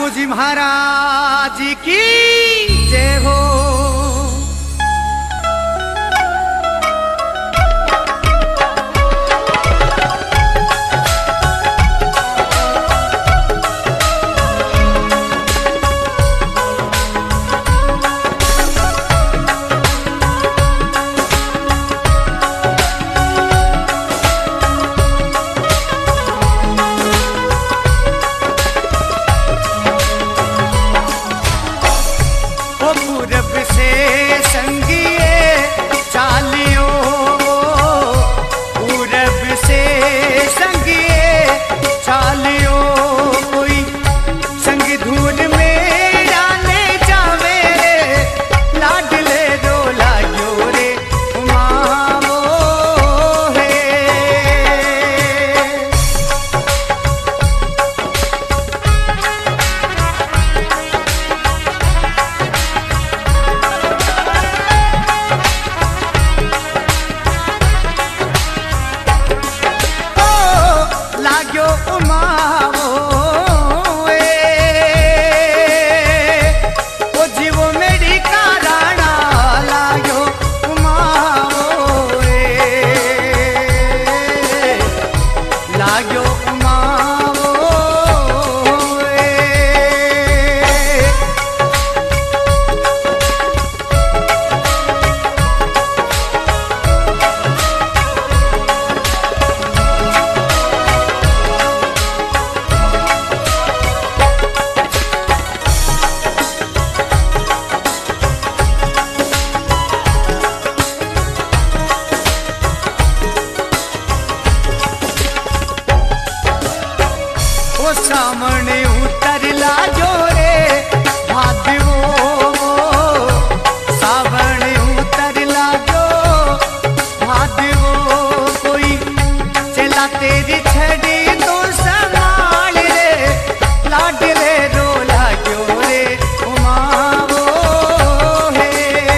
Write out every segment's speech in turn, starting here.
बापू जी महाराज की जय हो। सामने उतर ला जो रे भादवो, सामने उतर ला जो भादवो, कोई चला तेरी छड़ी तो संभाल रे, लाड रे रो लाग्यो रे उमावो है।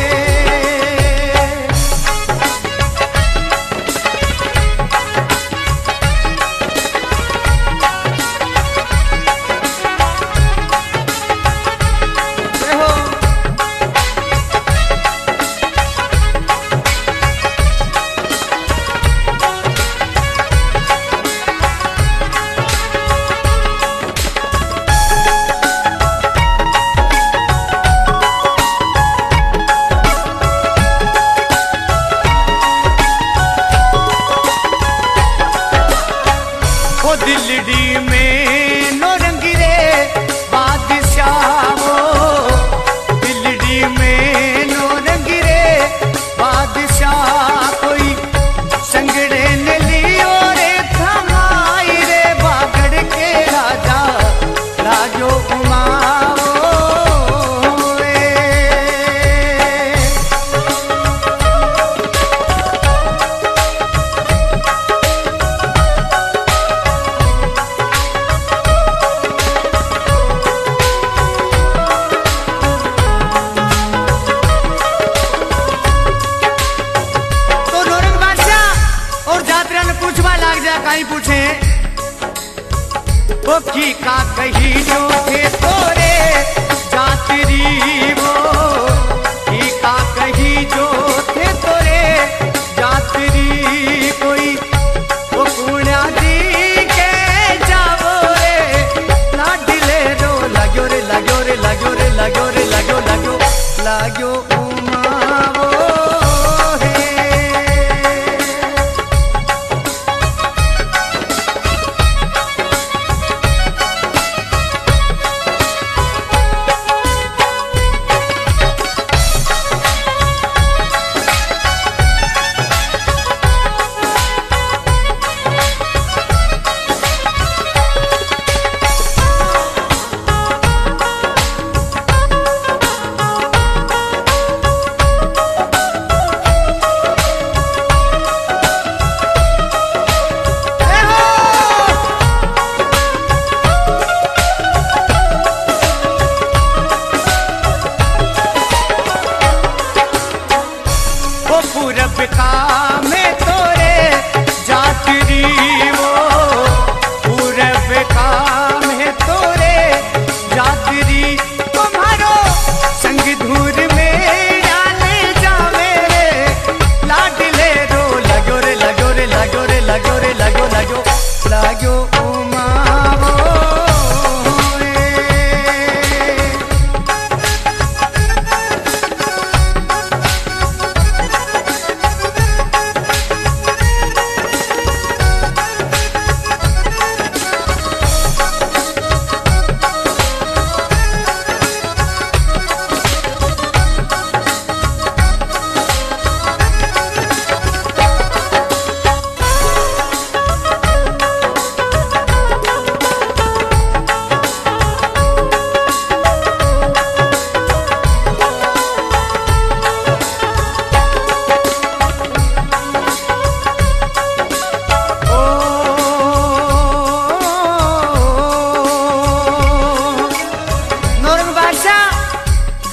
दिल्ली में नौरंगी रे बादशाह वो, दिल्ली में नौरंगी रे बादशाह, कोई संगड़े ने लियो रे थमाई रे बागड़ के राजा राजो उमाओ रे। कहीं पूछे वो की का कही जो थे तोरे जातरी, वो की का कही जो थे तोरे जातरी, कोई वो पुण्या दी के जावो रे, लाडले रो लाग्यो रे लाग्यो रे लाग्यो रे लाग्यो रे लाग्यो लाग्यो लाग्यो उमावो।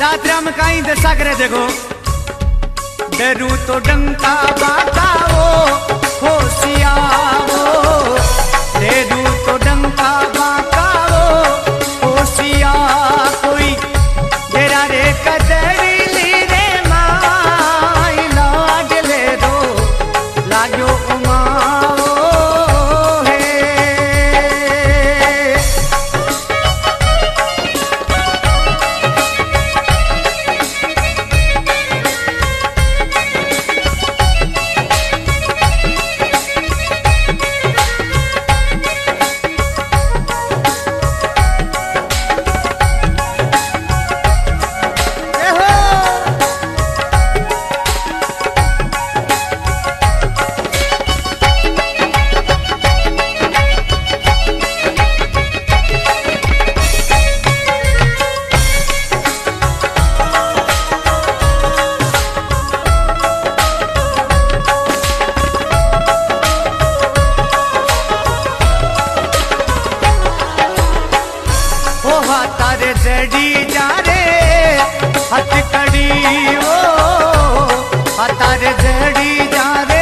रात्रा में कहीं दशा करे देखो डरू तो डंका बाकाओ होशियाओ डरू तो डंका बाकाओ होशिया कोई तेरा रे कदरी रे माई लाग ले दो लाग्यो उमाओ है तारे जड़ी जा रे हथकड़ी ओ तारे जड़ी जा रे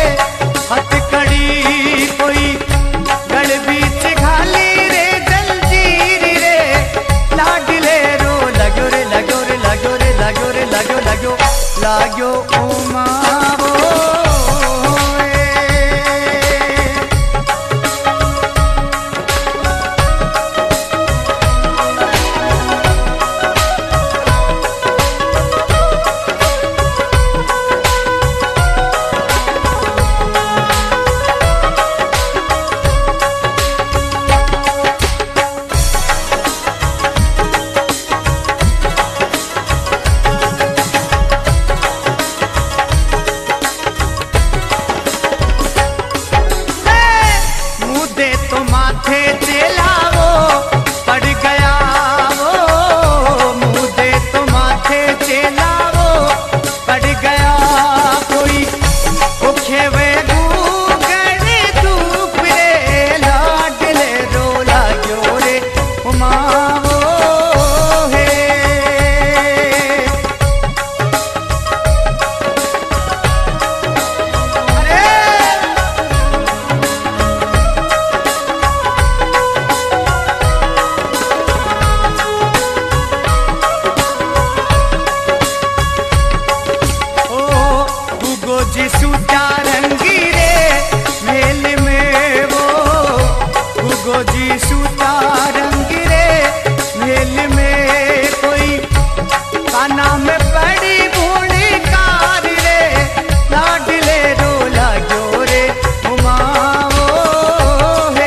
हथकड़ी कोई गड़ बीच घाली रे जंजीर रे लाडले रो लगो रे लगो रे लगो रे लगो रे लगो लगो लागो उमावो माथे चलावो पड़ गया वो मुझे तो माथे चलावो पड़ गया कोई खेवे गूगड़े धूप रे लाडले रो लाग्यो रे उमावो है जी सूता रंगी रे मेल में वो गो जी सूता रंगी रे मेल में कोई काना में पड़ी भूली कार रे लाडले रो लागो रे उमावो है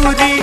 दूरी